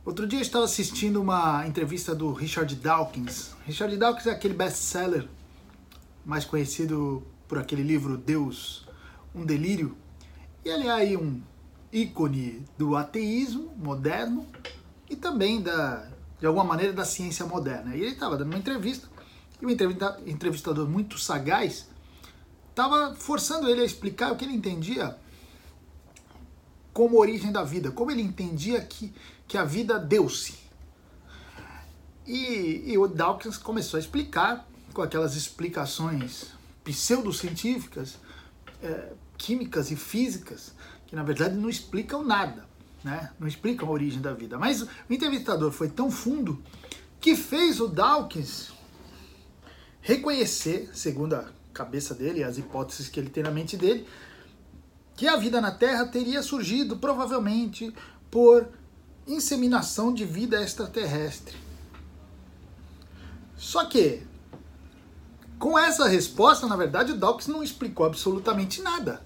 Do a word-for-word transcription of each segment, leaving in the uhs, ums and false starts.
Outro dia eu estava assistindo uma entrevista do Richard Dawkins. Richard Dawkins é aquele best-seller mais conhecido por aquele livro Deus, um Delírio. E ele é aí um ícone do ateísmo moderno e também, da, de alguma maneira, da ciência moderna. E ele estava dando uma entrevista e um entrevistador muito sagaz estava forçando ele a explicar o que ele entendia como origem da vida, como ele entendia que, que a vida deu-se. E, e o Dawkins começou a explicar, com aquelas explicações pseudocientíficas, é, químicas e físicas, que na verdade não explicam nada, né? Não explicam a origem da vida. Mas o entrevistador foi tão fundo que fez o Dawkins reconhecer, segundo a cabeça dele, as hipóteses que ele tem na mente dele, que a vida na Terra teria surgido provavelmente por inseminação de vida extraterrestre. Só que, com essa resposta, na verdade, o Dawkins não explicou absolutamente nada.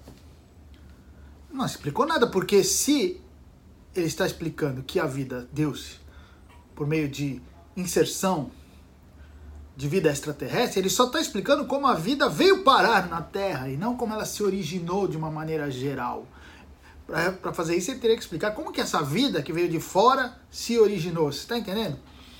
Não explicou nada, porque se ele está explicando que a vida deu-se por meio de inserção de vida extraterrestre, ele só está explicando como a vida veio parar na Terra e não como ela se originou de uma maneira geral. Para fazer isso, ele teria que explicar como que essa vida que veio de fora se originou. Você está entendendo?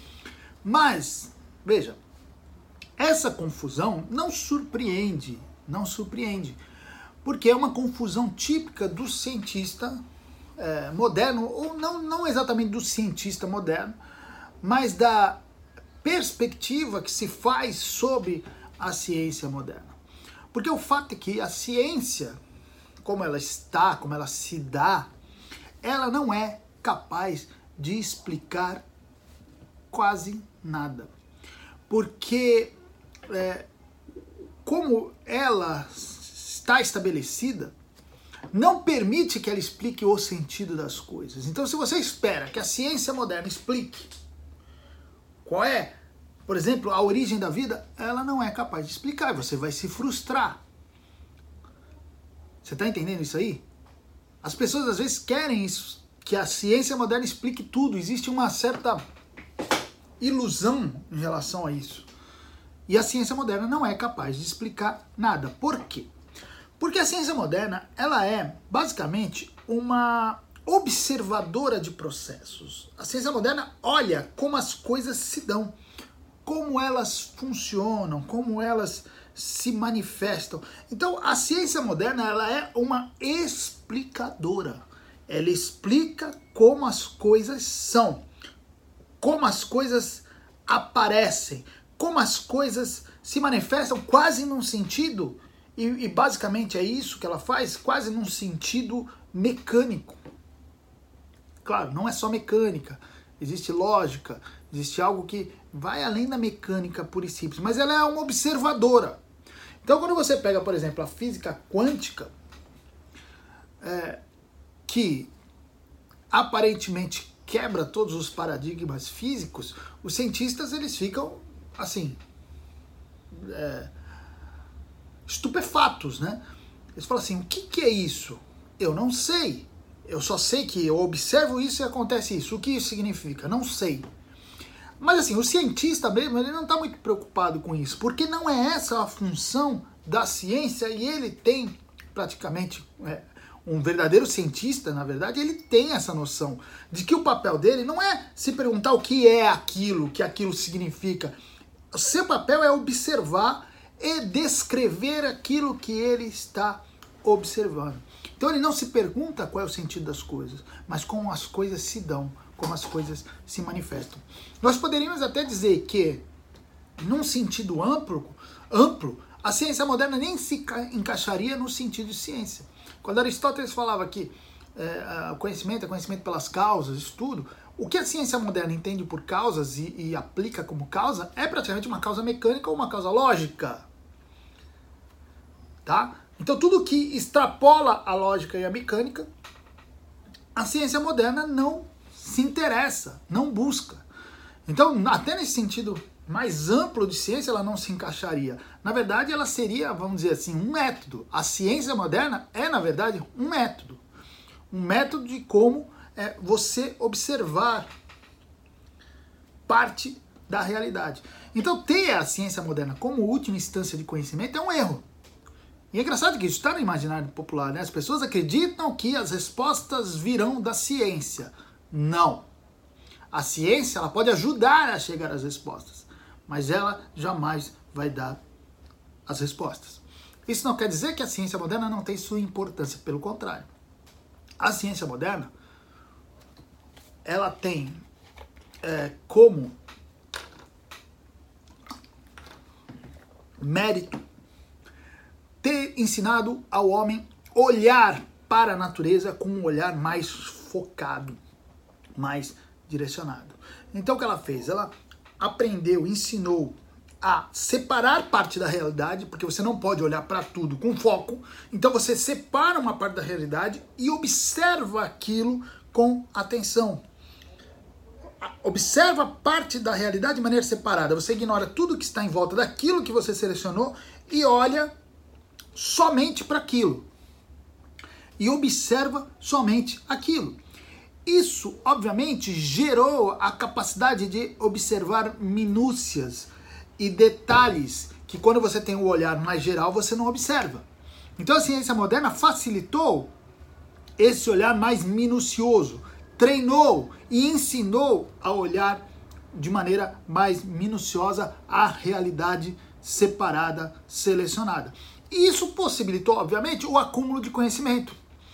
Mas, veja, essa confusão não surpreende, não surpreende, porque é uma confusão típica do cientista é, moderno, ou não, não exatamente do cientista moderno, mas da perspectiva que se faz sobre a ciência moderna. Porque o fato é que a ciência, como ela está, como ela se dá, ela não é capaz de explicar quase nada. Porque é, como ela está estabelecida, não permite que ela explique o sentido das coisas. Então, se você espera que a ciência moderna explique qual é, por exemplo, a origem da vida, ela não é capaz de explicar, você vai se frustrar. Você está entendendo isso aí? As pessoas às vezes querem isso, que a ciência moderna explique tudo, existe uma certa ilusão em relação a isso. E a ciência moderna não é capaz de explicar nada. Por quê? Porque a ciência moderna, ela é basicamente uma observadora de processos. A ciência moderna olha como as coisas se dão, como elas funcionam, como elas se manifestam. Então, a ciência moderna, ela é uma explicadora. Ela explica como as coisas são, como as coisas aparecem, como as coisas se manifestam quase num sentido, e, e basicamente é isso que ela faz, quase num sentido mecânico. Claro, não é só mecânica, existe lógica, existe algo que vai além da mecânica pura e simples, mas ela é uma observadora. Então, quando você pega, por exemplo, a física quântica, é, que aparentemente quebra todos os paradigmas físicos, os cientistas eles ficam assim, é, estupefatos, né? Eles falam assim, o que, que é isso? Eu não sei. Eu só sei que eu observo isso e acontece isso. O que isso significa? Não sei. Mas assim, o cientista mesmo, ele não está muito preocupado com isso, porque não é essa a função da ciência, e ele tem praticamente, é, um verdadeiro cientista, na verdade, ele tem essa noção de que o papel dele não é se perguntar o que é aquilo, o que aquilo significa. O seu papel é observar e descrever aquilo que ele está observando. Então ele não se pergunta qual é o sentido das coisas, mas como as coisas se dão, como as coisas se manifestam. Nós poderíamos até dizer que, num sentido amplo, amplo, a ciência moderna nem se encaixaria no sentido de ciência. Quando Aristóteles falava que é, o conhecimento é conhecimento pelas causas, isso tudo, o que a ciência moderna entende por causas e, e aplica como causa é praticamente uma causa mecânica ou uma causa lógica. Tá? Então tudo que extrapola a lógica e a mecânica, a ciência moderna não se interessa, não busca. Então, até nesse sentido mais amplo de ciência, ela não se encaixaria. Na verdade, ela seria, vamos dizer assim, um método. A ciência moderna é, na verdade, um método. Um método de como é, você observar parte da realidade. Então, ter a ciência moderna como última instância de conhecimento é um erro. E é engraçado que isso está no imaginário popular, né? As pessoas acreditam que as respostas virão da ciência. Não. A ciência, ela pode ajudar a chegar às respostas, mas ela jamais vai dar as respostas. Isso não quer dizer que a ciência moderna não tem sua importância, pelo contrário. A ciência moderna, ela tem é, como mérito ter ensinado ao homem olhar para a natureza com um olhar mais focado, mais direcionado. Então o que ela fez? Ela aprendeu, ensinou a separar parte da realidade, porque você não pode olhar para tudo com foco, então você separa uma parte da realidade e observa aquilo com atenção. Observa parte da realidade de maneira separada, você ignora tudo que está em volta daquilo que você selecionou e olha somente para aquilo. E observa somente aquilo. Isso, obviamente, gerou a capacidade de observar minúcias e detalhes que quando você tem um olhar mais geral, você não observa. Então a ciência moderna facilitou esse olhar mais minucioso, treinou e ensinou a olhar de maneira mais minuciosa a realidade separada, selecionada. E isso possibilitou, obviamente, o acúmulo de conhecimento.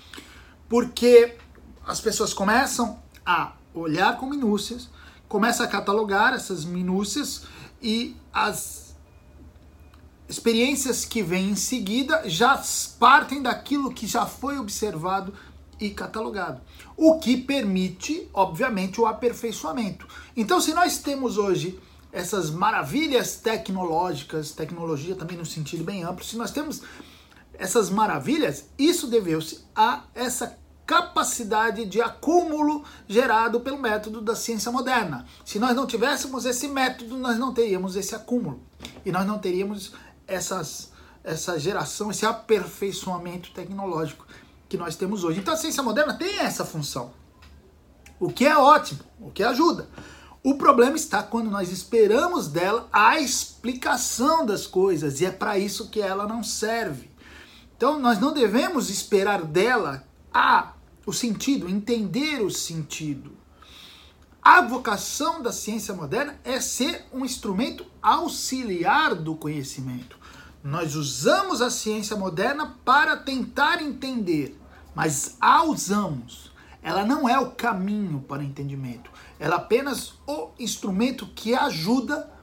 Porque as pessoas começam a olhar com minúcias, começam a catalogar essas minúcias e as experiências que vêm em seguida já partem daquilo que já foi observado e catalogado. O que permite, obviamente, o aperfeiçoamento. Então, se nós temos hoje essas maravilhas tecnológicas, tecnologia também no sentido bem amplo, se nós temos essas maravilhas, isso deveu-se a essa capacidade de acúmulo gerado pelo método da ciência moderna. Se nós não tivéssemos esse método, nós não teríamos esse acúmulo. E nós não teríamos essas, essa geração, esse aperfeiçoamento tecnológico que nós temos hoje. Então a ciência moderna tem essa função, o que é ótimo, o que ajuda. O problema está quando nós esperamos dela a explicação das coisas, e é para isso que ela não serve. Então nós não devemos esperar dela a, o sentido, entender o sentido. A vocação da ciência moderna é ser um instrumento auxiliar do conhecimento. Nós usamos a ciência moderna para tentar entender, mas a usamos. Ela não é o caminho para o entendimento. Ela é apenas o instrumento que ajuda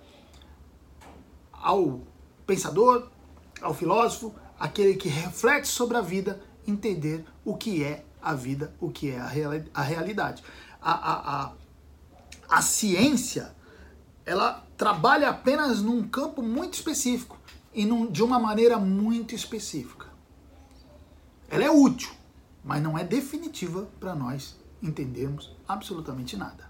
ao pensador, ao filósofo, aquele que reflete sobre a vida, entender o que é a vida, o que é a, reali a realidade. A, a, a, a ciência, ela trabalha apenas num campo muito específico e num, de uma maneira muito específica. Ela é útil, mas não é definitiva para nós entendermos absolutamente nada.